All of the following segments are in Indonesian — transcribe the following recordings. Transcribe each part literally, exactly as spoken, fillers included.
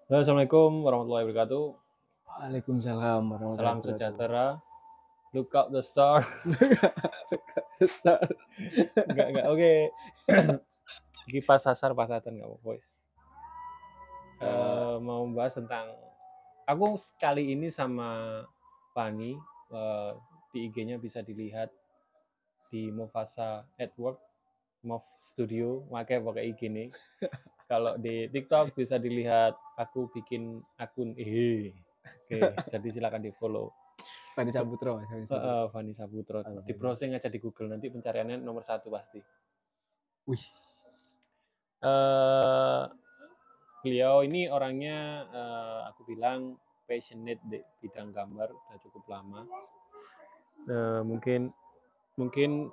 Halo, Assalamualaikum warahmatullahi wabarakatuh. Waalaikumsalam warahmatullahi Salam wabarakatuh. sejahtera. Look up the star. Enggak, enggak. Oke. Iki pas sasar pasatan nggak apa-apa, wis. Eh, Eh, mau membahas tentang aku kali ini sama Fani, eh, di I G-nya bisa dilihat di Mofasa at Work, Mov Studio, makanya pakai I G nih. Kalau di TikTok bisa dilihat aku bikin akun eh. Oke, jadi silakan di-follow. Fani Saputro, Fani Saputro. Uh, Fani Saputro. Halo, Di Fani. browsing aja di Google, nanti pencariannya nomor satu pasti. Wih, Uh, beliau ini orangnya uh, aku bilang passionate di bidang gambar, udah cukup lama. Uh, mungkin mungkin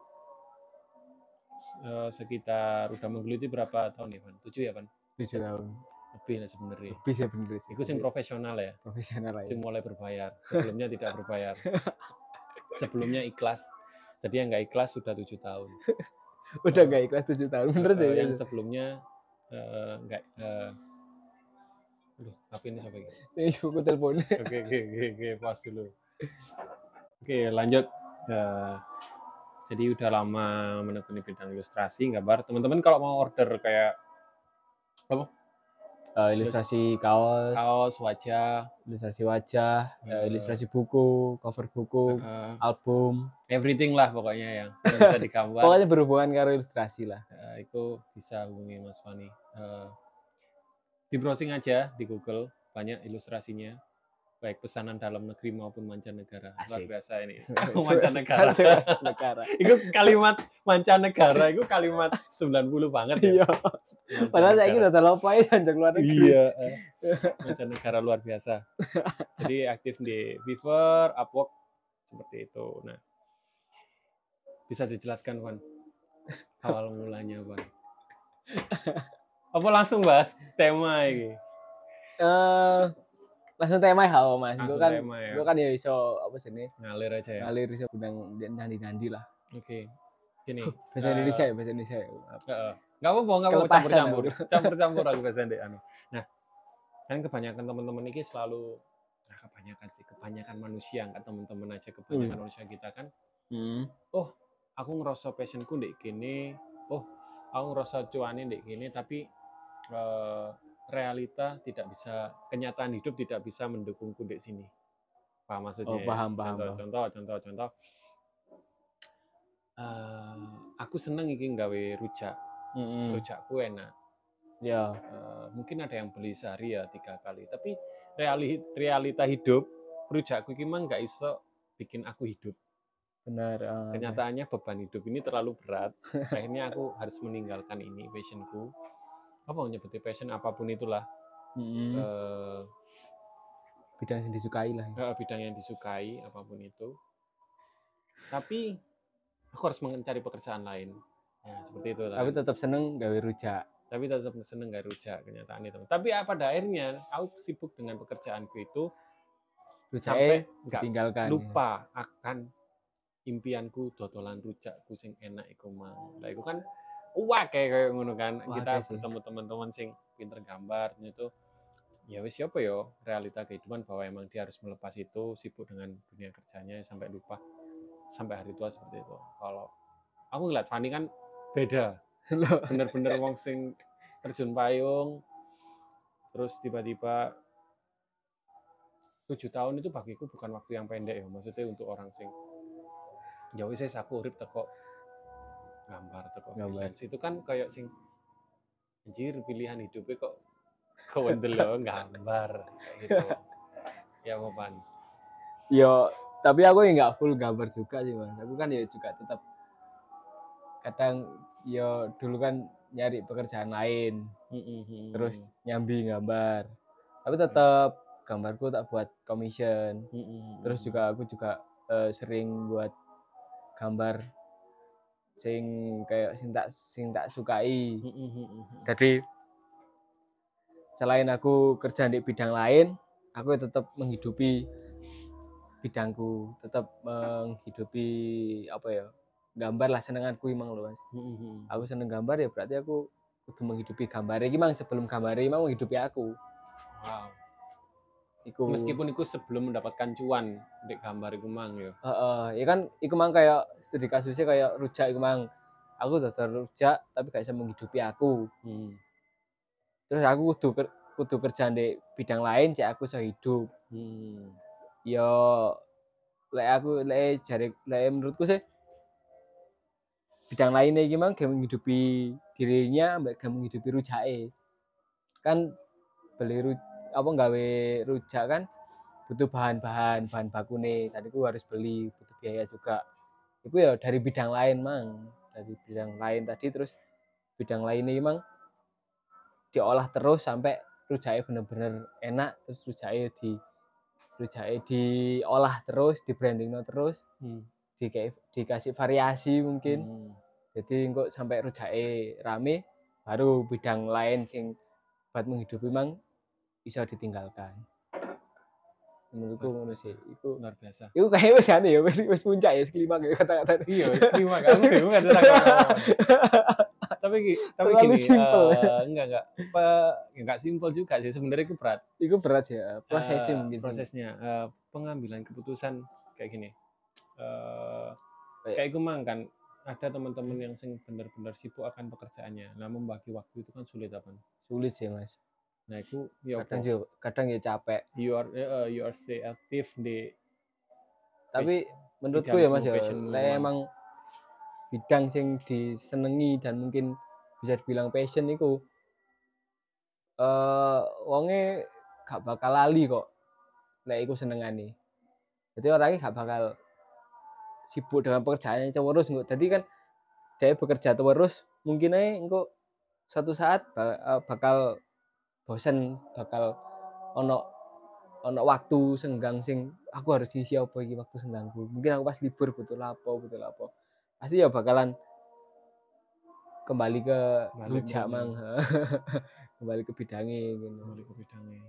uh, sekitar udah menggeluti berapa tahun ya, Van? Tujuh ya, Van? tujuh tahun. Lebih lah sebenarnya. Lebih sih bener sih. Itu sing profesional ya. Profesional lah ya. Sing mulai berbayar. Sebelumnya tidak berbayar. Sebelumnya ikhlas. Jadi yang nggak ikhlas sudah tujuh tahun. Udah nggak ikhlas tujuh tahun, bener sih. Uh, yang sebelumnya uh, nggak uh, aduh, apa ini sampai gitu. Ibuku telepon. Oke, oke, oke, oke, pas dulu. Oke, lanjut. Uh, jadi udah lama menekuni bidang ilustrasi, gambar. Teman-teman kalau mau order kayak apa? Uh, ilustrasi kaos, kaos, wajah, ilustrasi wajah, uh, ilustrasi buku, cover buku, uh, album, everything lah pokoknya yang, yang bisa digambar. Pokoknya berhubungan karo ilustrasi lah. Uh, itu bisa hubungi Mas Fani. Uh, di browsing aja di Google, banyak ilustrasinya. Baik pesanan dalam negeri maupun mancanegara. Luar biasa ini. mancanegara. mancanegara. Itu kalimat mancanegara, itu kalimat sembilan puluh banget ya. Iya. Padahal saya ingin data lupa ya sanjak luar negeri. Iya. Mancanegara luar biasa. Jadi aktif di Fiverr, Upwork, seperti itu. Nah, bisa dijelaskan, Van? Awal mulanya, Van. Apa langsung bahas tema ini? Uh, langsung tema ya mas, gue kan ya. gue kan ya iso apa sih nih ngalir aja ya, ngalir iso bidang nandi-nandi lah. Oke, okay. Gini bahasa uh, Indonesia ya bahasa Indonesia ya. Uh, nggak apa-apa nggak apa-apa campur-campur campur-campur aku bahasa Indonesia. Nah, kan kebanyakan teman-teman ini selalu nah kebanyakan sih kebanyakan manusia kan teman-teman aja kebanyakan hmm. manusia kita kan hmm. oh aku ngerasa passionku ndek gini, oh aku ngerasa cuane ndek gini, tapi uh, realita tidak bisa, kenyataan hidup tidak bisa mendukungku di sini. Paham maksudnya? Oh, paham, paham. Contoh, contoh, contoh, contoh. Uh, aku seneng iki gawe rujak. Mm-hmm. Rujakku enak. Ya. Uh, mungkin ada yang beli sehari ya tiga kali. Tapi reali, realita hidup, rujakku iki mah nggak iso bikin aku hidup. Benar. Uh, Kenyataannya beban hidup ini terlalu berat. Akhirnya aku harus meninggalkan ini, passionku. Apa nyebutnya passion apapun itulah, mm-hmm. uh, bidang yang disukai lah uh, bidang yang disukai apapun itu, tapi aku harus mencari pekerjaan lain ya, seperti itu tapi kan. Tetap seneng gawe rujak tapi tetap seneng gawe rujak kenyataan itu. Tapi pada akhirnya aku sibuk dengan pekerjaanku itu Rujak sampai nggak tinggalkan lupa ya. Akan impianku dodolan rujakku sing enak iku mau. Lah iku kan wah kayak kayak ngono kan. Wah, kita bertemu teman-teman sing pinter gambar itu ya wis siapa yo realita kehidupan bahwa emang dia harus melepas itu, sibuk dengan dunia kerjanya sampai lupa sampai hari tua seperti itu. Kalau aku ngeliat Fani kan beda, bener-bener wong sing terjun payung, terus tiba-tiba tujuh tahun itu bagiku bukan waktu yang pendek ya, maksudnya untuk orang sing ya wis aku urip teko gambar teko freelance itu kan kayak sing anjir pilihan hidupnya kok kewendel lo gambar kayak gitu. Ya Mopan. Yo, tapi aku ya nggak full gambar juga sih mas. Aku kan ya juga tetap kadang yo dulu kan nyari pekerjaan lain, mm-hmm. terus nyambi gambar. Tapi tetap gambarku tak buat commission. Mm-hmm. Terus juga aku juga uh, sering buat gambar sing kayak sing tak sing tak sukai. Mm-hmm. Jadi selain aku kerja di bidang lain, aku tetap menghidupi bidangku, tetap menghidupi apa ya, gambar lah senenganku emang loh mas. Mm-hmm. Aku seneng gambar ya berarti aku kudu menghidupi gambar. Iki mang sebelum gambar iki mang menghidupi aku. Wow. Iku Meskipun iku sebelum mendapatkan cuan di gambar iku mang yo. Heeh, ya kan iku mang kayak studi kasusnya kayak rujak iku mang. Aku daftar rujak tapi gak bisa menghidupi aku. Hmm. Terus aku kudu ker, kudu kerja di bidang lain cek aku iso hidup. Hmm. Yo lek aku lek jare lek menurutku sih bidang lainnya gimana gak menghidupi dirinya mbak gak menghidupi rujake. Kan beli rujak apa gawe rujak kan butuh bahan-bahan bahan bakune. Tadi aku harus beli, butuh biaya juga. Itu ya dari bidang lain mang, dari bidang lain tadi terus bidang lainnya emang diolah terus sampai rujaknya bener-bener enak terus rujaknya di rujaknya diolah terus di branding terus Hmm. di dikasih variasi mungkin Hmm. jadi kok sampai rujaknya rame baru bidang lain sing buat menghidupi mang bisa ditinggalkan menurutku ngono sih itu luar biasa itu kayak wis ane ya wis wis puncak ya kelima ya kata-kata iya wis kelima kamu bingung ada takon tapi tapi terlalu gini simple. Uh, enggak enggak apa enggak simpel juga sih sebenarnya itu berat itu berat ya prosesnya uh, mungkin prosesnya uh, pengambilan keputusan kayak gini uh, Baik. kayak gue mang kan ada teman-teman yang sing benar-benar sibuk akan pekerjaannya nah membagi waktu itu kan sulit apa sulit sih mas nah itu ya kadang juga kadang ya capek you are uh, you are stay active di tapi menurutku ya mas ya lek emang bidang sing disenengi dan mungkin bisa dibilang passion itu eh uh, wonge gak bakal lali kok lek iku senengane jadi orangnya gak bakal sibuk dengan pekerjaannya terus enggak jadi kan dia bekerja terus mungkin aja engko suatu saat bakal bosen bakal ono ono waktu senggang sing aku harus isi apa iki waktu senggangku mungkin aku pas libur butuh lapo butuh lapo pasti ya bakalan kembali ke rujak mang kembali ke bidangnya gitu kembali ke bidangnya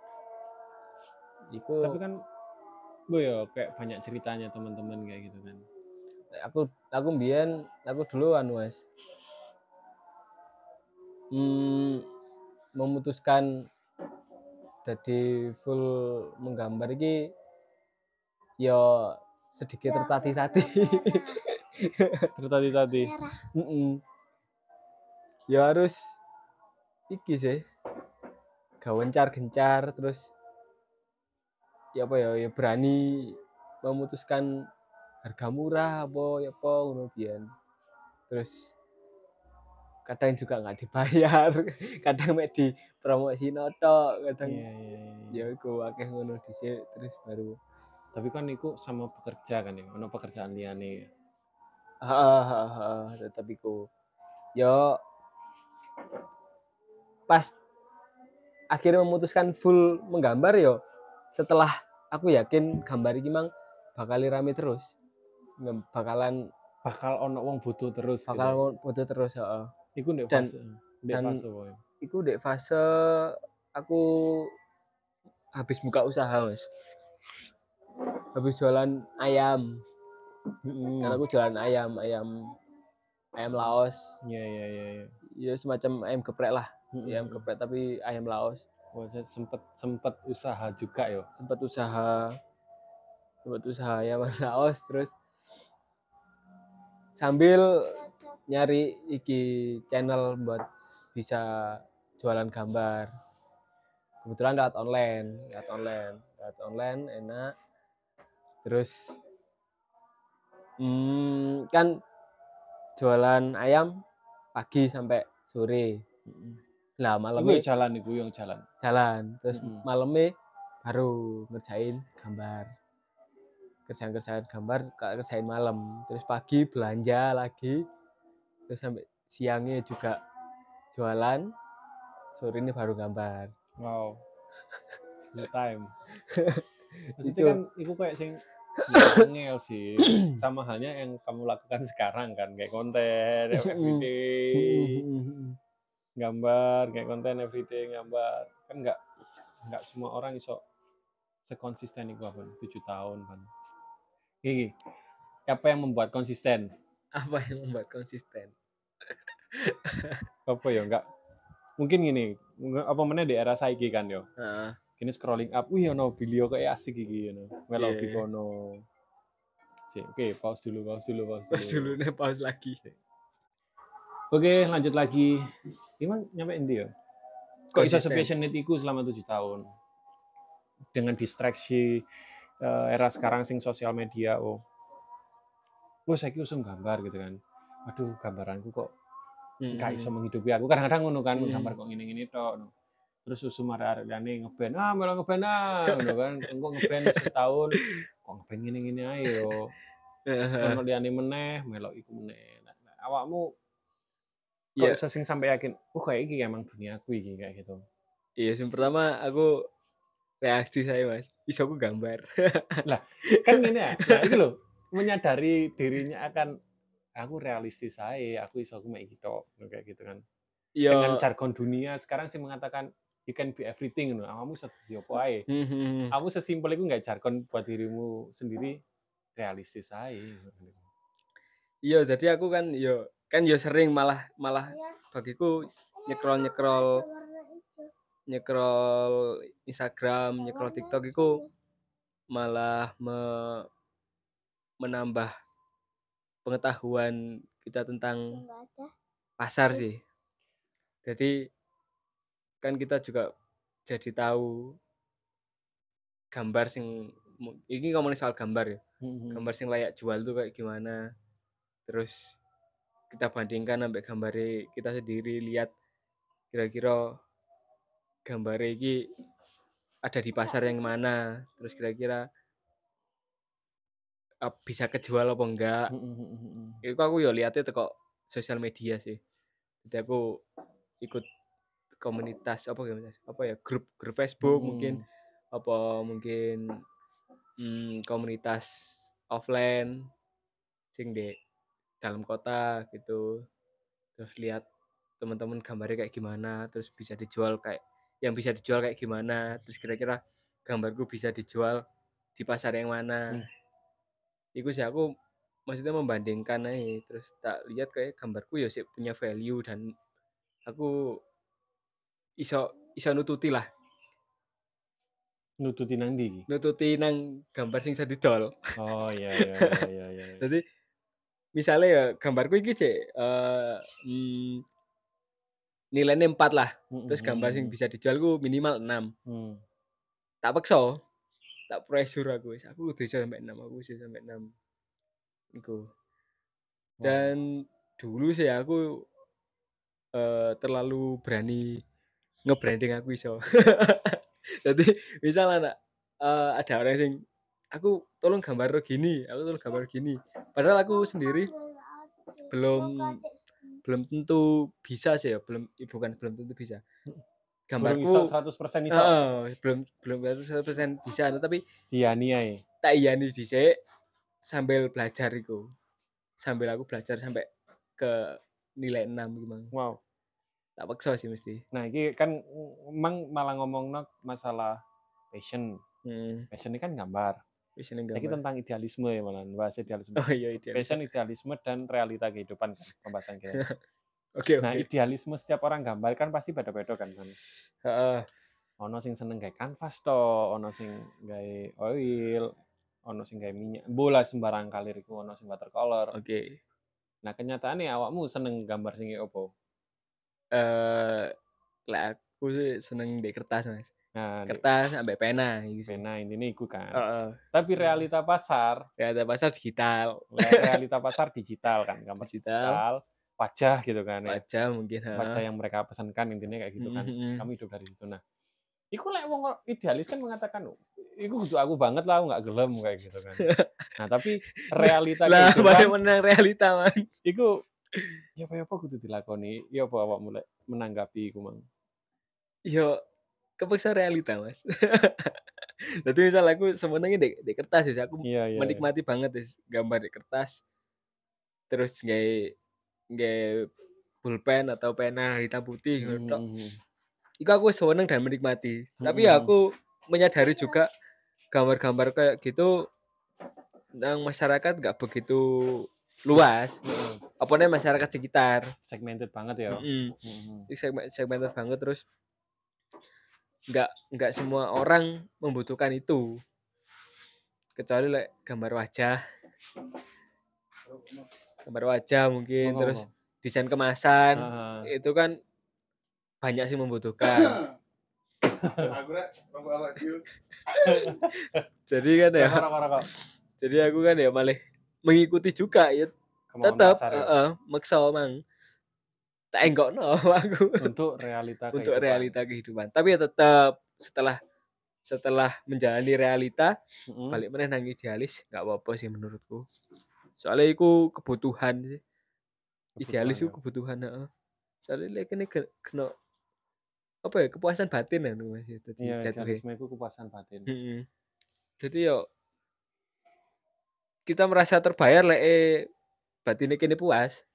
itu tapi kan gue ya kayak banyak ceritanya teman-teman kayak gitu kan aku aku mbien aku dulu anu mas hmm, memutuskan jadi full menggambar iki ya sedikit tertati-tati tertati-tati ya harus iki sih gawencar-gencar terus ya apa ya ya berani memutuskan harga murah apa ya apa ngono biyen terus kadang juga nggak dibayar kadang mek di promosi noto kadang yeah, yeah, yeah. ya iku akeh ngono dhisik terus baru tapi kan iku sama pekerja kan ya ono pekerjaan liyane heeh heeh tetep iku yo pas akhirnya memutuskan full menggambar yo setelah aku yakin gambar iki mang bakal rame terus bakalan bakal ono wong butuh terus bakal gitu. butuh terus heeh iku ndek dan fase ndek fase woy iku ndek fase aku habis buka usaha mas habis jualan ayam mm-hmm. Karena aku jualan ayam ayam ayam Laos iya iya iya ya semacam ayam geprek lah mm-hmm. Ayam geprek tapi ayam Laos oh, sempet sempet usaha juga yo sempet usaha sempet usaha ayam Laos terus sambil nyari iki channel buat bisa jualan gambar kebetulan lewat online lewat online lewat online enak terus hmm, kan jualan ayam pagi sampai sore lah malamnya jalan iku yang jalan jalan terus mm-hmm. malamnya baru ngerjain gambar kerjaan-kerjaan gambar kerjain malam terus pagi belanja lagi terus sampai siangnya juga jualan sore ini baru gambar wow full time maksudnya itu kan itu kayak sing ya angel sih sama halnya yang kamu lakukan sekarang kan kayak konten everyday gambar kayak konten everyday gambar kan nggak nggak semua orang iso sekonsisten itu apa tujuh tahun kan ini apa yang membuat konsisten apa yang membuat konsisten apa ya nggak mungkin gini, apa meneh di era saiki kan yo. Heeh. Kini scrolling up, wih ono video kayak asik iki ngono. Melo Iya. kono. Oke, okay, pause dulu, pause dulu, pause dulu. Pause dulu nih, pause lagi. Oke, lanjut lagi. Gimana nyampe ini ya? Kok bisa sepassionate iku selama tujuh tahun? Dengan distraksi uh, era sekarang sing sosial media, oh. Oh, saya usum gambar gitu kan. Aduh, gambaranku kok nggak hmm. iso menghidupi aku. Kadang-kadang ngono kan, hmm. gambar kok ngene-ngene tok. Terus usum arek-arek liyane ngeband, ah melo ngeband ah, ngono kan. Engko ngeband setahun, kok ngeband ngene-ngene ae yo. Ono liyane meneh, melok iku meneh. Nah, awakmu kok yeah. iso sing sampai yakin, oh kayak iki emang dunia aku iki kayak gitu. Iya, yang pertama aku reaksi saya mas, iso aku gambar. Lah, kan gini ya, nah itu loh, menyadari dirinya akan aku realistis saya, aku iso aku mek gitu, kayak gitu kan. Yo. Dengan jargon dunia sekarang sih mengatakan you can be everything, no. Kamu sedih apa ae. Kamu sesimpel itu nggak jargon buat dirimu sendiri realistis aja. Iya, jadi aku kan yo kan yo sering malah malah bagiku nyekrol nyekrol nyekrol Instagram, nyekrol TikTok itu malah me, menambah pengetahuan kita tentang pasar sih. Jadi kan kita juga jadi tahu gambar sing ini ngomongin soal gambar ya. Gambar sing layak jual tuh kayak gimana. Terus kita bandingkan sampai gambarnya kita sendiri, lihat kira-kira gambar ini ada di pasar yang mana, terus kira-kira bisa kejual apa enggak. Itu aku ya lihatnya teko sosial media sih. Jadi aku ikut komunitas apa komunitas apa ya grup grup Facebook hmm. mungkin apa mungkin hmm, komunitas offline sing di dalam kota gitu. Terus lihat teman-teman gambarnya kayak gimana, terus bisa dijual kayak yang bisa dijual kayak gimana, terus kira-kira gambarku bisa dijual di pasar yang mana. Hmm. Iku sih aku maksudnya membandingkan aja, terus tak lihat kayak gambarku ya sih punya value dan aku iso iso nututi lah. Nututi nang ndi? Nututi nang gambar sing bisa didol. Oh iya iya iya iya iya. Jadi misalnya ya gambarku iki sih uh, hmm, nilainya empat lah. Mm-hmm. Terus gambar sing bisa dijual ku minimal enam. Mm. Tak paksa. Tak pressure aku. Aku udah bisa sampai enam, aku bisa sampai enam. Iku. Dan wow. Dulu sih aku uh, terlalu berani nge-branding aku iso. Jadi misalnya uh, ada orang yang aku tolong gambar gini, aku tolong gambar gini. Padahal aku sendiri belum belum tentu bisa sih ya, belum bukan belum tentu bisa. Gambarku seratus persen iso. Uh, belum belum seratus persen bisa, tapi iya nih. Tak iyani dhisik sambil belajar iku. Sambil aku belajar sampai ke nilai enam gimana. Wow. Tak paksa sih mesti. Nah, ini kan emang malah ngomong masalah passion. Hmm. Passion ini kan gambar. Passion gambar. Ini tentang idealisme ya malah, bahas idealisme. Oh iya, idealisme. Passion, idealisme dan realita kehidupan kan pembahasan kita. Oke, okay, oke. Nah, okay. Idealisme setiap orang gambar kan pasti beda-beda kan. Heeh. Uh. Ono sing seneng gawe kanvas to, ono sing gawe oil, ono sing gawe minyak. Bola sembarang kalir iku ono sing watercolor. Oke. Okay. Nah, kenyataannya awakmu seneng gambar sing opo? Eh, uh, lah aku sih seneng di kertas, Mas. Nah, kertas sampai pena gitu. Pena ini iku kan. Uh, uh. Tapi realita pasar, realita pasar digital. Realita pasar digital kan, gambar digital. digital, wajah gitu kan ya. Wajah mungkin, ha. Wajah yang mereka pesankan intinya kayak gitu kan. Mm-hmm. Kamu hidup dari situ. Nah, iku lek wong idealis kan mengatakan, iku kudu aku banget lah, aku enggak gelem kayak gitu kan. Nah, tapi realita lah, bagaimana realita, Man? Iku ya apa-apa kudu dilakoni. Ya apa awak mulai menanggapi iku, Mang? Yo kepaksa realita, Mas. Jadi misal aku sebenarnya di, di kertas ya, aku iya, iya, menikmati iya. banget ya, gambar di kertas. Terus nggak nggak pulpen atau pena hitam putih gitu. Hmm. Iku aku seneng dan menikmati. Hmm. Tapi ya aku menyadari juga gambar-gambar kayak gitu tentang masyarakat nggak begitu luas. Heeh. Apane masyarakat sekitar. Segmented banget ya. Mm-mm. Heeh. Segmen segmented banget terus nggak nggak semua orang membutuhkan itu. Kecuali like, gambar wajah. Gambar wajah mungkin Oh, terus oh. desain kemasan. Heeh. Itu kan banyak sih membutuhkan. Jadi kan ya. Rokok-rokok. Jadi aku kan ya malah mengikuti juga ya. Kemauan Tetap pasar ya. heeh, maksa mang. Tak enggokno aku. Untuk realita Untuk kehidupan. realita kehidupan. Tapi ya tetap setelah setelah menjalani realita Heeh. balik meneh nang idealis nggak apa-apa sih menurutku. Soalnya itu kebutuhan sih. Idealis itu kebutuhan, heeh. Soalnya lek kene kena apa ya kepuasan batin anu Mas itu Iya, jatuhe. idealisme itu kepuasan batin. Heeh. Jadi yo kita merasa terbayar lek eh, batinnya kene puas.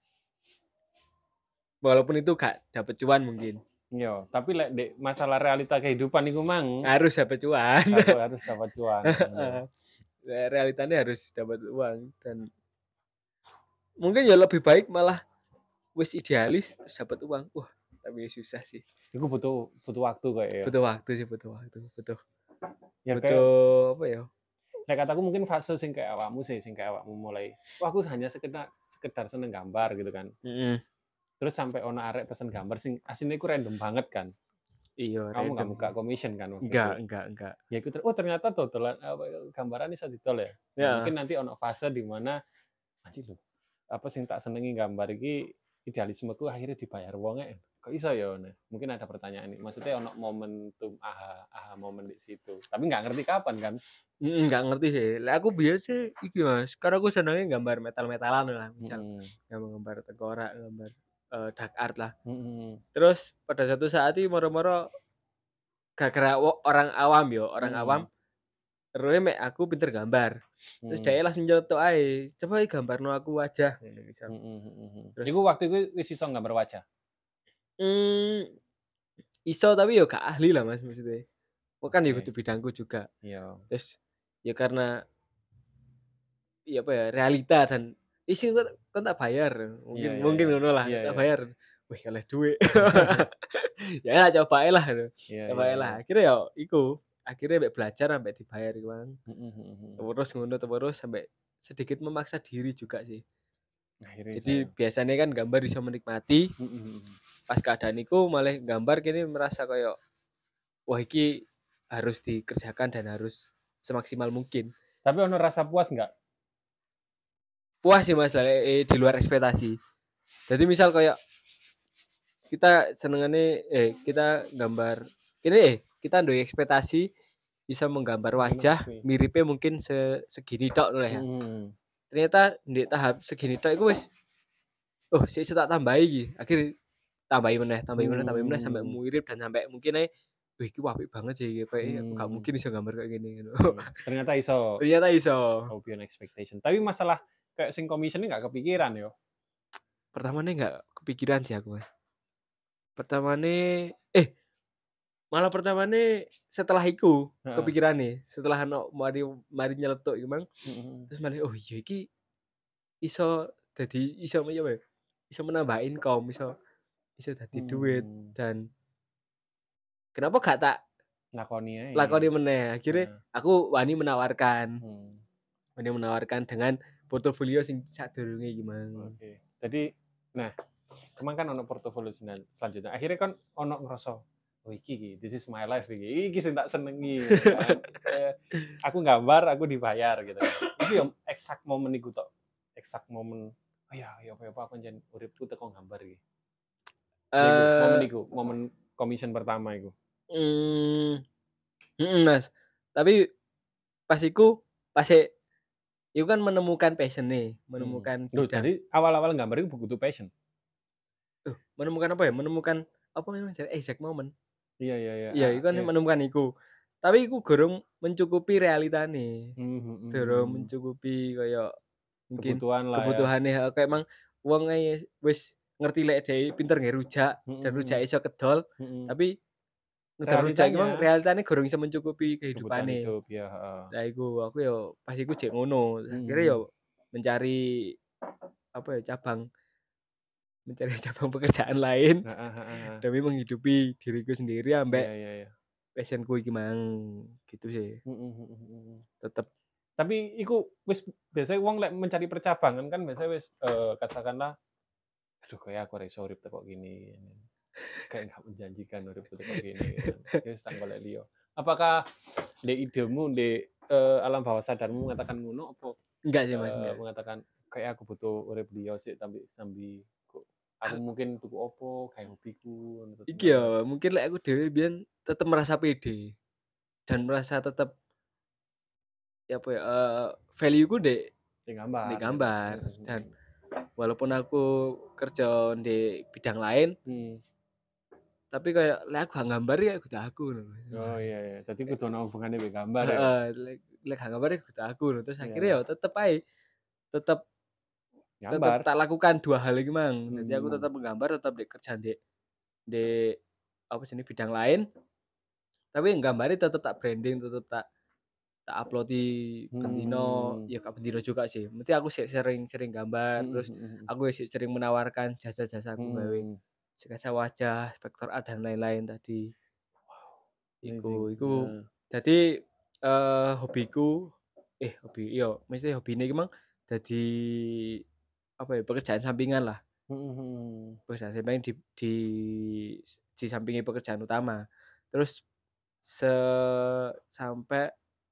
Walaupun itu gak dapat cuan mungkin. Iya, tapi lek dek masalah realita kehidupan iku mang Harus dapat cuan. harus harus dapat cuan. Realitanya harus dapat uang dan mungkin ya lebih baik malah wis idealis terus dapat uang. Wah, tapi susah sih. Iku butuh butuh waktu kayak ya. Butuh waktu sih, butuh waktu, butuh. Ya butuh kayak apa ya? Lek kataku mungkin fase sing kayak awakmu sih, sing kayak awakmu mulai, wah aku hanya sekedar sekedar seneng gambar gitu kan. Heeh. Terus sampai ono arek pesen gambar sing aslinya iku random banget kan. Iya, Kamu nggak random buka sih. commission kan waktu Enggak, itu? enggak, enggak. Ya itu ter- oh ternyata totalan apa gambaran bisa didol ya. Nah, Ya. mungkin nanti ono fase di mana anjir lho. Apa sing tak senengi gambar iki idealismeku akhirnya dibayar wonge. Kok iso ya? Nah, mungkin ada pertanyaan ini. Maksudnya ono momentum aha aha momen di situ. Tapi nggak ngerti kapan kan. Mm, nggak ngerti sih. Lah aku biasa sih iki Mas. Karena aku senengnya gambar metal-metalan lah, misal Hmm. gambar-gambar tengkorak, gambar eh, dark art lah. Hmm. Terus pada satu saat ini moro-moro gara-gara wo- orang awam yo, orang Hmm. awam terus mek aku pinter gambar. Terus Hmm. dia langsung nyelotok ae, coba iki gambarno aku wajah ngene misal. Hmm, hmm, hmm, hmm. Terus- Iku waktu itu wis iso gambar wajah. Hmm, iso tapi yo gak ahli lah Mas maksudnya. Kok kan ya Oke. kudu bidangku juga. Iya. Terus ya karena ya apa ya realita dan isi kok kok tak bayar mungkin Iya, iya, mungkin iya. ngono lah Iya, tak iya. bayar wih oleh duit ya coba ae lah Iya, coba iya, ae lah iya. akhirnya ya iku akhirnya mbek belajar sampai dibayar iku Bang. Hmm, hmm, hmm, hmm. Terus ngono terus sampai sedikit memaksa diri juga sih. Akhirnya Jadi saya. biasanya kan gambar bisa menikmati Hmm, hmm, hmm. pas keadaan iku malah gambar kini merasa kayak wah iki harus dikerjakan dan harus semaksimal mungkin. Tapi ono rasa puas nggak? Puas sih Mas lah, eh, di luar ekspektasi. Jadi misal kayak kita senengannya eh kita gambar ini eh kita duwe ekspektasi bisa menggambar wajah Oke. miripnya mungkin se, segini tok lah ya. Hmm. Ternyata di tahap segini tok itu wis oh sik tak tambahi iki. Akhir tambahi meneh, tambahi meneh, tambahi meneh sampai Hmm. mirip dan sampai mungkin ae wih iki apik banget sih kayak aku gak Hmm. mungkin bisa gambar kayak gini gitu. Ternyata iso. Ternyata iso. Go beyond expectation. Tapi masalah kayak sing commission ini nggak kepikiran yo. Pertamanya nggak kepikiran sih aku Mas. Pertamanya eh malah pertamanya setelah iku Heeh. kepikiran nih setelah no mari mari nyeletuk iku Mang Hmm. terus malah oh iya iki iso dadi iso apa ya iso menambah income iso iso dadi duit Hmm. dan kenapa gak tak Lakoni ae. lakoni meneh akhirnya Heeh. aku wani menawarkan Hmm. wani menawarkan dengan portofolio sing sadurunge iki Mang. Oke. Jadi nah, kemang kan ono portofolio sel- selanjutnya. Akhirnya kan ono ngerasa oh iki iki, this is my life iki. Iki sing tak senengi. gitu kan. Eh, aku gambar, aku dibayar gitu. Itu yang exact momen iku tok. Exact momen oh ya, ya apa apa aku njen uripku teko gambar iki. Iku, momen Eh iku, momen commission pertama iku. mm, mm, Mas. Tapi pas iku pas e- iku kan menemukan passion nih, menemukan Loh, bidang. jadi awal-awal gambar itu butuh passion. Uh, menemukan apa ya? Menemukan apa namanya? Exact moment. Iya, iya, iya. Iya, Ah, iku kan iya. menemukan iku. Tapi iku gorong mencukupi realitane. Hmm, hmm, hmm. Durung mencukupi kayak mungkin Kebutuhan lah ya. kebutuhane heeh, kayak emang wong ae wis ngerti lek dhewe pinter nggae rujak Hmm, dan hmm, rujak hmm. iso kedol, Hmm. tapi ngedol rujak iku emang Realitanya realitane gorong iso mencukupi kebutuhan kehidupane. hidup ya. heeh. Nah iku aku yo pas iku jek ngono. Hmm. Akhirnya yo mencari apa ya cabang mencari cabang pekerjaan lain Heeh heeh. demi menghidupi diriku sendiri ambek Iya iya iya. passionku iki mang gitu sih. Mhm mhm mhm. Tetep Tapi iku wis biasanya wong lek mencari percabangan kan biasanya wis eh, katakanlah aduh kayak aku ora iso urip kok gini. Kayak nggak menjanjikan urip kok gini. Ya wis tak golek liya. Apakah di idemu di eh, alam bawah sadarmu mengatakan ngono apa enggak sih Mas, eh, enggak. mengatakan kayak aku butuh urip liya sih tapi sambil kok aku mungkin tuku opo kayak hobiku ngono Iki ya mungkin lek aku dhewe biyen tetep merasa pede dan merasa tetep ya apa ya eh, value-ku dek di di gambar. gambar Hmm. dan walaupun aku kerja di bidang lain Hmm. tapi kayak lek aku gak gambar ya kudu aku ngono. Oh iya iya. Tadi kudu ono hubungane mbek gambar ya. Heeh, lek lek gak gambar ya kudu aku ngono. Terus Iya. akhirnya ya tetep ae tetep tetep Gambar. tak lakukan dua hal iki mang. Jadi aku Hmm. tetap menggambar, tetap di kerja di di apa sih ini bidang lain. Tapi gambare tetep tak branding, tetep tak tak upload di bendino, Hmm. ya gak bendino juga sih. Mesti aku sih sering-sering gambar, Hmm, terus hmm, hmm. aku sih sering menawarkan jasa-jasaku gawe Hmm. sketsa wajah, vektor art dan lain-lain tadi. Amazing. Iku iku Nah. jadi eh hobiku eh hobi iya, mesti hobine iki mang dadi apa ya pekerjaan sampingan lah. Hmm, hmm. Pekerjaan sampingan di di di sampingi pekerjaan utama. Terus se sampai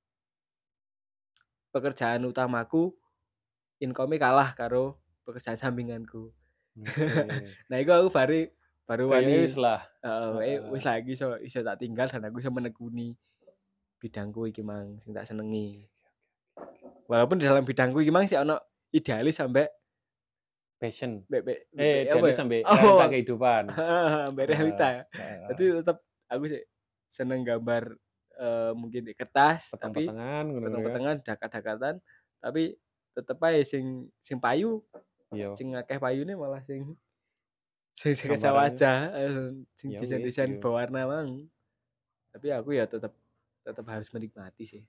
pekerjaan utamaku income kalah karo pekerjaan sampinganku. Oke. Nah, iku aku bari baru Kayaknya wis wani lah. heeh, eh, Heeh. wis lagi iso iso tak tinggal dan aku iso menekuni bidangku iki mang sing tak senengi. Walaupun di dalam bidangku iki mang sih ono idealis sampai Passion. be be Eh, be apa idealis ya? sampai realita Oh, kehidupan. heeh, sampai realita Heeh. ya. Heeh. Jadi tetep aku sih seneng gambar eh, mungkin di kertas tapi Petang-petangan ngono-ngono ya. peteng-petengan dakat-dakatan tapi tetep ae sing sing payu, Iya. sing akeh payune malah sing sing sketsa Gambarannya. wajah, eh, sing Ya wis desain-desain yo. berwarna mang. Tapi aku ya tetep tetep harus menikmati sih.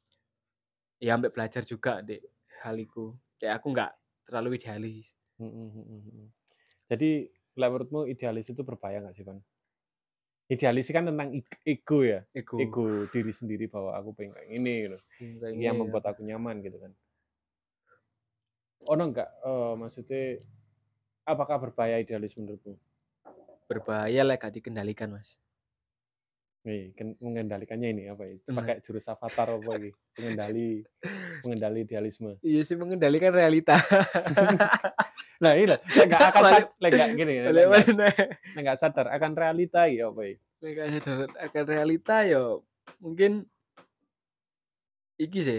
Ya ambek belajar juga dek hal iku. Kayak aku nggak terlalu idealis. Hmm, hmm, hmm, hmm. Jadi lek menurutmu idealis itu berbahaya nggak sih, Pan? Idealis kan tentang eg- ego ya. Ego. Ego diri sendiri bahwa aku pengen kayak ini gitu. Hmm, kayak Ini yang gini, membuat apa. aku nyaman gitu kan. Ono enggak eh, maksudnya apakah berbahaya idealis menurutmu? Berbahaya lah gak dikendalikan mas. Nih, kan mengendalikannya ini apa ya? Nah, Pakai jurus avatar apa lagi? Pengendali pengendali idealisme. iya sih mengendalikan realita. Nah, ini lah, lek nggak akan Balik- sad- lek nggak gini, lek Balik nggak mana? lek nggak sadar akan realita ya apa ya? Nek gak sadar akan realita yo mungkin iki sih.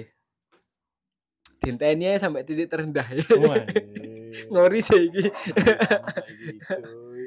Dinteni ae sampai titik terendah. Wah, Ngori sih iki. lagi cuy.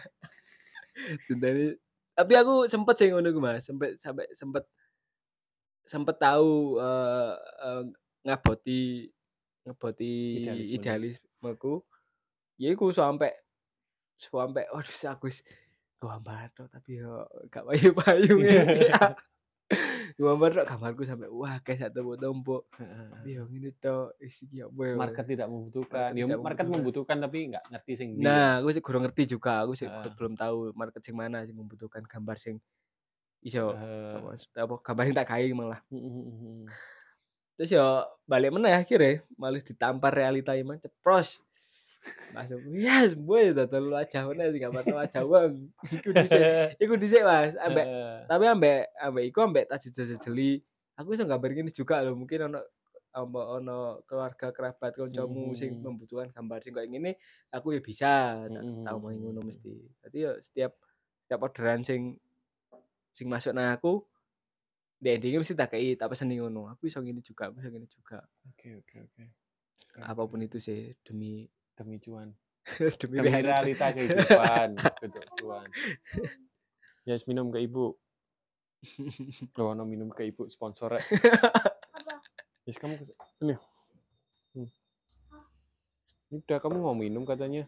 Dinteni. Tapi aku sempet sih ngono ku mas, sempet sampai sempet sempet tahu eh, eh, ngaboti ngaboti Idealisme. idealismeku. Ya iku sampai sampai waduh aku wis gambar tok tapi yo gak payu-payu ngene. Gambar tok gambarku sampai wah kayak sak tumpuk-tumpuk. Tapi yo ngene tok wis iki opo yo. Market tidak membutuhkan. Market Ya, tidak market membutuhkan. membutuhkan tapi nggak ngerti sing ndi. Nah, aku sih kurang ngerti juga. Aku sih Heeh. belum tahu market sing mana sing membutuhkan gambar sing iso Heeh. apa apa gambar sing tak gawe malah. Hmm, hmm, hmm. Terus yo balik meneh akhirnya malah ditampar realita emang cepros. Masuk, yes, boy, dodol wajah meneh sing gambar wajah wong. Iku dhisik, iku dhisik Mas, ambek Heeh. tapi ambek ambek iku ambek tak jejeli. Aku iso gambar ngene juga loh, mungkin ono apa ono keluarga kerabat kancamu sing Mhm. membutuhkan gambar sing koyo ngene, aku ya bisa, tak Mhm. tak omongi ngono mesti. Dadi yo setiap setiap orderan sing sing masuk nang aku, di ending mesti tak kei, tak peseni ngono. Aku iso ngene juga, aku iso ngene juga. Oke, oke, oke. Keren, Apapun keren. itu sih demi Demi cuan. demi Demi realita. realita kehidupan. Betul, cuan. Yes, minum ke ibu. Oh, no, minum ke ibu sponsor. Yes, kamu ke ini. Hmm. Ini udah kamu mau minum katanya.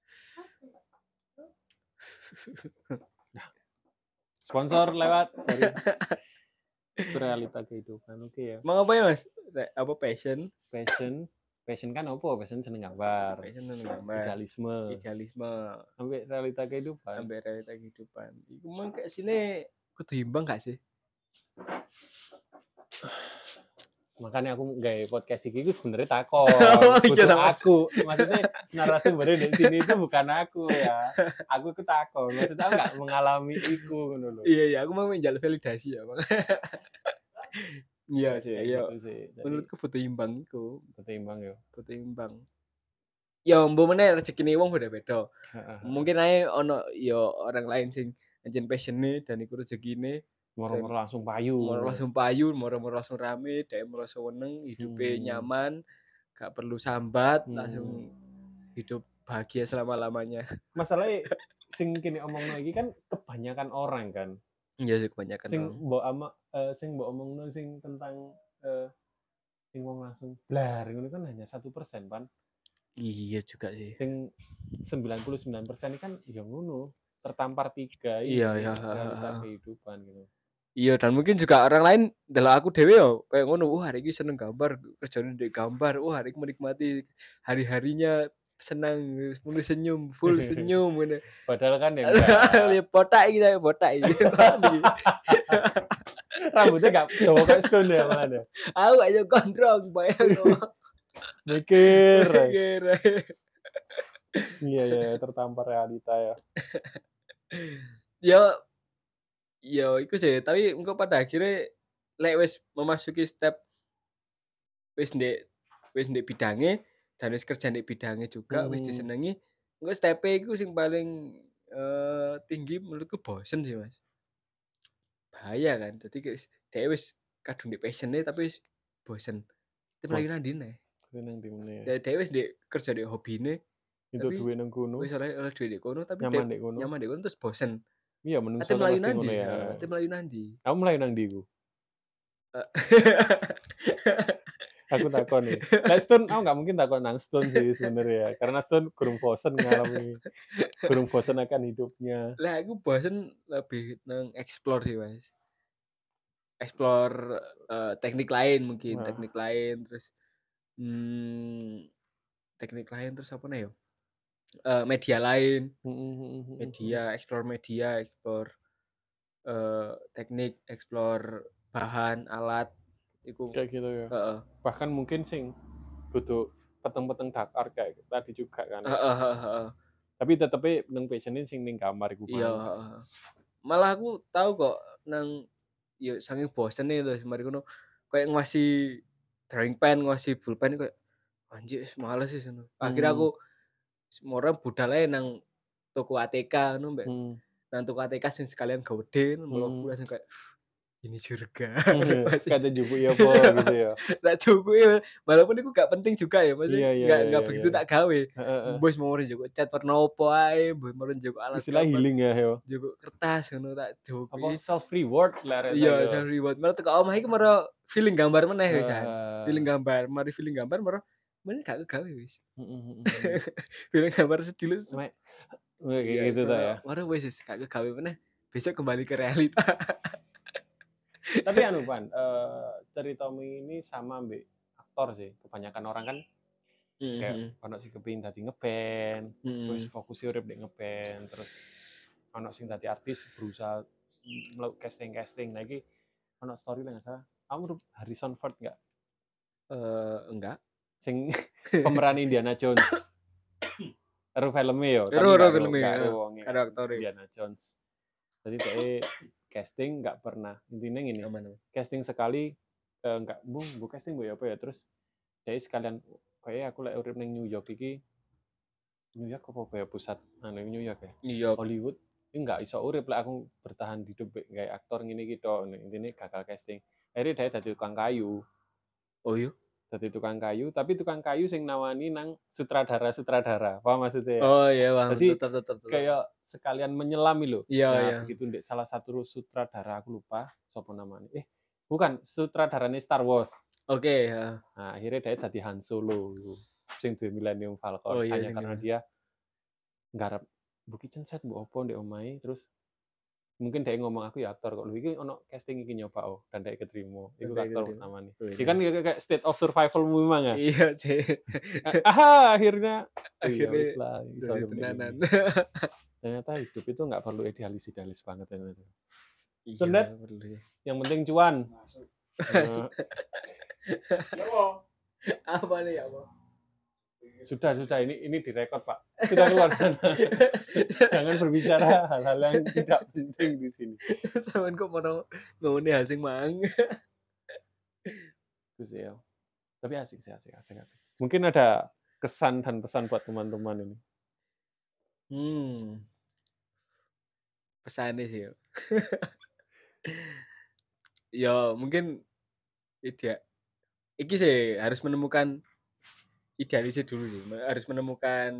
Nah. Sponsor lewat. Sorry. Itu realita kehidupan. Oke ya. Mau apa ya Mas? Re- Apa passion? Passion. passion kan apa? Passion seneng gambar. Passion seneng gambar. Idealisme. Idealisme. Sampai realita kehidupan. Sampai realita kehidupan. Iku mah kayak sini kudu imbang gak sih? Makanya aku gaya podcast ini sebenarnya takon. Oh, iya, Butuh aku. Maksudnya narasumber di sini itu bukan aku ya. Aku itu takon. Maksudnya aku nggak mengalami itu ngono lho. Iya iya, aku mau menjal validasi ya, Bang. Iya sih, Kayak iya. gitu sih. Jadi, Menurutku butuh imbang iku. butuh imbang ya. Butuh imbang. Ya mbok meneh rezekine wong beda-beda. Mungkin ae ono ya orang lain sing anjen passion-e dan iku rezekine Moro-moro langsung payu. moro langsung payu, moro-moro langsung rame, dhek merasa weneng, hidupe Hmm. nyaman, gak perlu sambat, Hmm. langsung hidup bahagia selama-lamanya. Masalahnya sing kene omongno iki kan kebanyakan orang kan. Iya sih kebanyakan Sing orang. mbok ama eh, sing mbok omongno sing tentang eh, sing wong langsung blar ngono kan hanya satu persen pan. Iya juga sih. Sing sembilan puluh sembilan persen ini kan ya ngono, tertampar tiga ini Iya, iya, realita ha, ha. kehidupan gitu. Iya dan mungkin juga orang lain adalah aku dhewe yo kayak ngono, wah hari ini seneng gambar, kerjane ndek gambar, wah hari ini menikmati hari-harinya senang, penuh senyum, full senyum ngene. Padahal kan ya enggak. Ya botak iki saya botak iki. Rambutnya enggak dawa kayak stone ya malah ya. Aku gak iso gondrong bayang. Mikir. Mikir. Iya ya, tertampar realita ya. Yo yo iku sih, tapi engko pada akhirnya lek wis memasuki step wis ndek wis ndek bidange dan wis kerja ndek bidange juga wis Hmm. disenengi, engko step-e iku sing paling eh, tinggi menurutku bosen sih, Mas. Bahaya kan. Dadi kayak wis dhek wis kadung ndek passion-e tapi wis bosen. Tim lagi Bos. nang ndi neh. Nang ndi meneh. Ya dhek wis ndek kerja ndek hobine Itu tapi duwe nang kono. wis ora oleh duwe ndek kono tapi Nyaman dhek ndek kono. nyaman ndek kono terus bosen. Iya menungso Ate mlayu pasti nang ngono ndi? ya. Heeh, ate mlayu nang ndi? Kamu mlayu nang ndi ku? Aku takon nih. Nah, Stone, aku nggak mungkin takon nang Stone sih sebenarnya, karena Stone kurang bosen ngalami, kurang bosen akan hidupnya. Lah aku bosen lebih nang explore sih, Mas. Explore eh, teknik lain mungkin, Nah. teknik lain terus hmm, teknik lain terus apa nih yo? Eh, media lain, media, explore media, explore eh, teknik, explore bahan, alat, itu Kayak gitu ya. heeh. Bahkan mungkin sing butuh peteng-peteng dark art kayak tadi juga kan. Heeh, heeh, heeh. Tapi tetepnya nang passion-e sing ning kamar iku. Iya, heeh. Malah aku tahu kok nang ya saking bosen nih terus mari ngono kayak ngasih drawing pen, ngasih pulpen kayak anjir wis males sih ngono. Akhirnya aku semora budal ae nang toko A T K ngono mbek. Hmm. Nang toko A T K sing sekalian gede Hmm. mlebu langsung kayak ini surga. Kata jubu ya apa gitu ya. Tak cukup ya, walaupun itu gak penting juga ya, maksudnya Iya, iya, gak, iya, gak iya, begitu iya. tak gawe. Heeh. Bos mau njogo cat warna opo ae, bos mau njogo alat Istilah gambar, healing ya yo. njogo kertas ngono tak Apa joki. self reward lah rasa Iya, yo. self reward. Malah teko omah iki maro feeling gambar meneh Heeh. wisan. Feeling gambar, mari feeling gambar maro meneh gak kegawe wis. Heeh. Feeling gambar sedih Mek kayak gitu tuh ya. Maro wis gak kegawe meneh. Besok kembali ke realita. Tapi anu Pan, eh cerita ini sama mbek aktor sih. Kebanyakan orang kan kayak ono sing kepengin dadi ngeband, terus fokus urip ndek ngeband, terus ono sing dadi artis berusaha melakukan casting-casting. Nah iki ono story lah nggak salah. Kamu Harrison Ford nggak? Eh enggak. Sing pemeran Indiana Jones. Ero filmnya yo. Ero ero filmnya. Ada aktor Indiana Jones. Jadi kayak casting nggak pernah. Intinya gini. Casting sekali eh, nggak bu, bu casting bu ya apa ya. Terus jadi sekalian kayak aku lagi urip ning New York iki. New York apa ya pusat anu New York ya? New York. Hollywood. Ini nggak iso urip lah aku bertahan hidup kayak aktor gini gitu. Intinya gagal casting. Akhirnya dia jadi tukang kayu. Oh iya. Jadi tukang kayu, tapi tukang kayu sing nawani nang sutradara-sutradara. Paham maksudnya ya? Oh iya, paham. Jadi tetap, tetap, tetap. kayak sekalian menyelami loh. Iya, nah, iya. begitu ndek salah satu sutradara aku lupa siapa namanya. Eh, bukan sutradaranya Star Wars. Oke, okay, ya. Nah, akhirnya dia jadi Han Solo sing duwe Millennium Falcon oh, iya, hanya karena iya. dia nggarap buki censet mbok opo ndek omahe terus mungkin dia ngomong aku ya aktor kok lu iki ono casting iki nyoba oh dan dia keterima itu Udah aktor keterima. pertama nih Wih, itu kan kayak state of survival memang ya Iya sih. ah akhirnya oh iya Akhirnya wis lah iso jadi begini. tenanan. Ternyata hidup itu nggak perlu idealis idealis banget ternyata Iya, Tenet. perlu ya. yang penting cuan Nah, Apa nih apa? sudah sudah ini ini direkod pak sudah keluar jangan berbicara hal-hal yang tidak penting di sini Saman kok mau ngomongnya asing mang. terus ya tapi asik sih asik asik asik mungkin ada kesan dan pesan buat teman-teman ini Hmm. Pesannya sih. Yo. Ya mungkin ide iki sih harus menemukan idealisnya dulu sih. Harus menemukan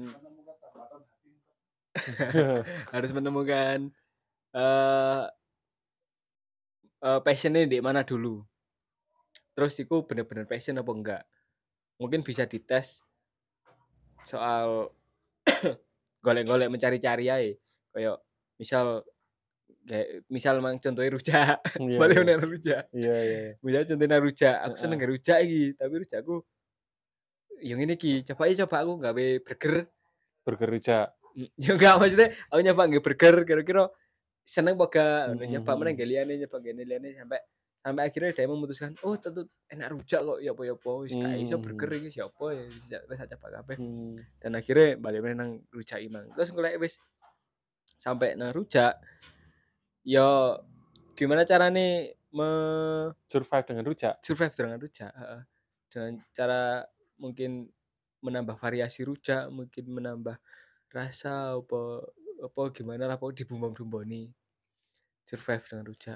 harus menemukan eh uh, passionnya di mana dulu. Terus itu bener-bener passion apa enggak? Mungkin bisa dites soal golek-golek mencari-cari aja. Kayak misal kayak misal mang contohnya rujak, Iya, boleh iya. bener rujak. iya iya Misal contohnya rujak, aku Heeh. seneng gak rujak iki, tapi rujakku yang ini ki, coba aja coba aku gawe burger. burger rujak Mm, Ya enggak maksudnya aku nyoba nggak burger kira-kira seneng apa gak Mm, nyoba mm, mana mm. nggak liane nyoba gak liane sampai sampai akhirnya dia memutuskan oh tetep enak rujak kok ya apa ya apa wis gak iso Hmm. burger iki siapa ya wis aja coba kabeh Hmm. dan akhirnya balik meneh nang rujak imang terus golek wis sampai nang rujak ya gimana carane me survive dengan rujak survive dengan rujak heeh. Dengan cara mungkin menambah variasi rujak mungkin menambah rasa apa apa gimana lah pokoknya dibumbung-bumboni survive dengan rujak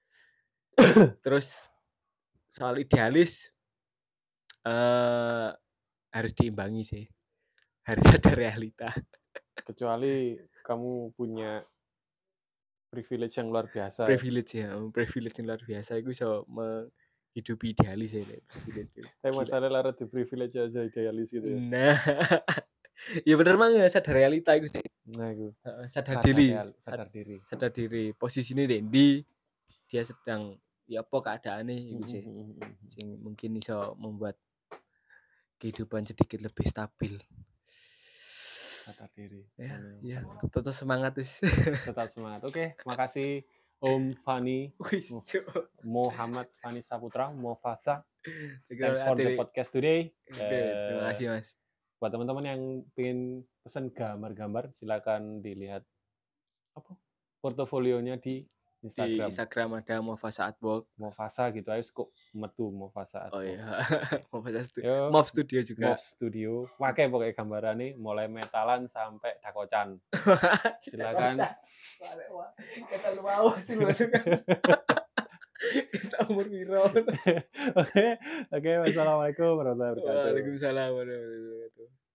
terus soal idealis eh harus diimbangi sih harus ada realita kecuali kamu punya privilege yang luar biasa privilege ya privilege yang luar biasa itu bisa menghidupi idealis ya Lek. Privilege itu. tapi Gila. masalah lara di privilege aja idealis gitu ya Nah ya bener banget sadar realita itu sih nah itu Heeh, sadar, diri real- Sad- sadar diri sadar diri posisinya Dendi dia sedang ya apa keadaannya itu sih Mm, mm, mm, mm. sing mungkin bisa membuat kehidupan sedikit lebih stabil sadar diri ya Anu, ya tetap semangat wis tetap semangat oke makasih Om Fani wis Muhammad Fani Saputra Mufasa Thanks thanks for the podcast today Oke, terima Eh, kasih Mas. buat teman-teman yang pengen pesan gambar-gambar silakan dilihat apa portofolionya di Di Instagram Instagram ada Mofasa Artwork. Mufasa gitu aja kok metu Mufasa Oh Artwork. iya. Mofasa Studio. Yo, Mof Studio juga. Mof Studio pakai pokoknya gambarannya mulai metalan sampai dakocan silakan Kita lu mau sih masukan. Kita umur piro. oke oke wassalamualaikum warahmatullahi wabarakatuh Waalaikumsalam warahmatullahi wabarakatuh.